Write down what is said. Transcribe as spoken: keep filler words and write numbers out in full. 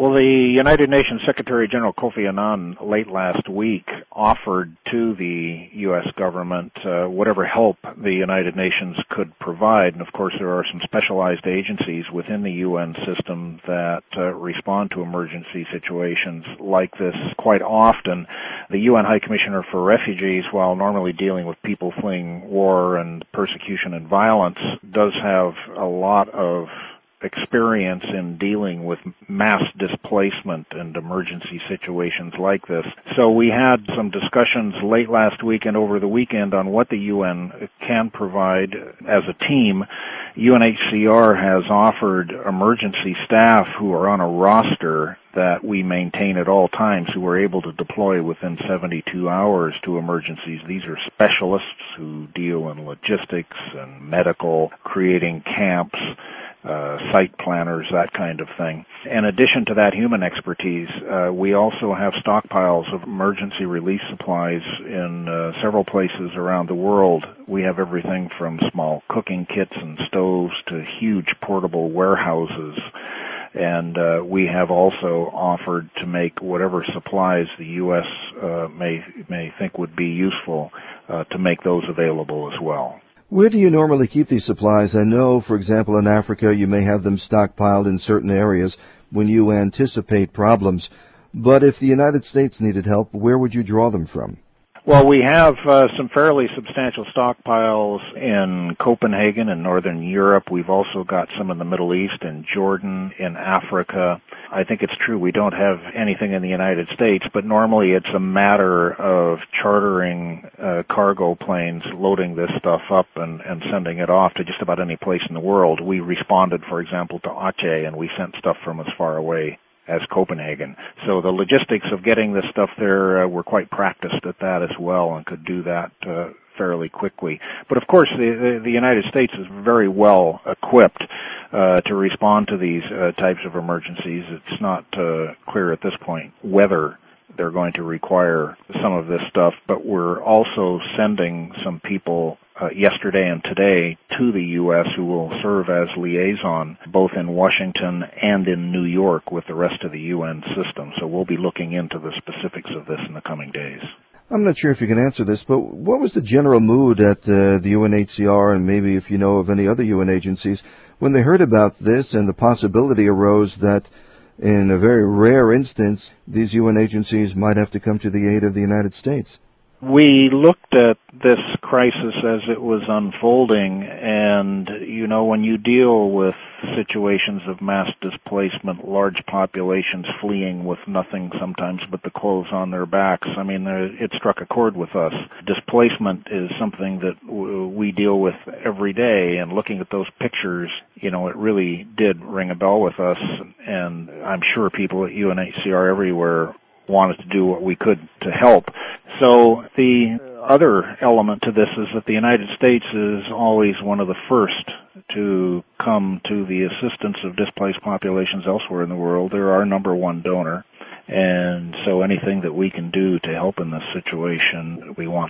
Well, the United Nations Secretary General Kofi Annan late last week offered to the U S government uh, whatever help the United Nations could provide. And of course, there are some specialized agencies within the U N system that uh, respond to emergency situations like this quite often. The U N High Commissioner for Refugees, while normally dealing with people fleeing war and persecution and violence, does have a lot of experience in dealing with mass displacement and emergency situations like this. So we had some discussions late last week and over the weekend on what the U N can provide as a team. U N H C R has offered emergency staff who are on a roster that we maintain at all times, who are able to deploy within seventy-two hours to emergencies. These are specialists who deal in logistics and medical, creating camps, Uh, site planners, that kind of thing. In addition to that human expertise, uh, we also have stockpiles of emergency relief supplies in uh, several places around the world. We have everything from small cooking kits and stoves to huge portable warehouses. And uh, we have also offered to make whatever supplies the U S uh, may may think would be useful uh, to make those available as well. Where do you normally keep these supplies? I know, for example, in Africa, you may have them stockpiled in certain areas when you anticipate problems. But if the United States needed help, where would you draw them from? Well, we have uh, some fairly substantial stockpiles in Copenhagen in Northern Europe. We've also got some in the Middle East, in Jordan, in Africa. I think it's true we don't have anything in the United States, but normally it's a matter of chartering uh, cargo planes, loading this stuff up and, and sending it off to just about any place in the world. We responded, for example, to Aceh, and we sent stuff from as far away as Copenhagen. So the logistics of getting this stuff there, uh, we're quite practiced at that as well and could do that uh, fairly quickly. But of course, the, the, the United States is very well equipped uh, to respond to these uh, types of emergencies. It's not uh, clear at this point whether they're going to require some of this stuff, but we're also sending some people uh, yesterday and today to the U S who will serve as liaison both in Washington and in New York with the rest of the U N system. So we'll be looking into the specifics of this in the coming days. I'm not sure if you can answer this, but what was the general mood at uh, the U N H C R, and maybe if you know of any other U N agencies, when they heard about this and the possibility arose that in a very rare instance, these U N agencies might have to come to the aid of the United States? We looked at this crisis as it was unfolding, and, you know, when you deal with situations of mass displacement, large populations fleeing with nothing sometimes but the clothes on their backs, I mean, it struck a chord with us. Displacement is something that we deal with every day, and looking at those pictures, you know, it really did ring a bell with us, and I'm sure people at U N H C R everywhere wanted to do what we could to help. So the other element to this is that the United States is always one of the first to come to the assistance of displaced populations elsewhere in the world. They're our number one donor. And so anything that we can do to help in this situation, we want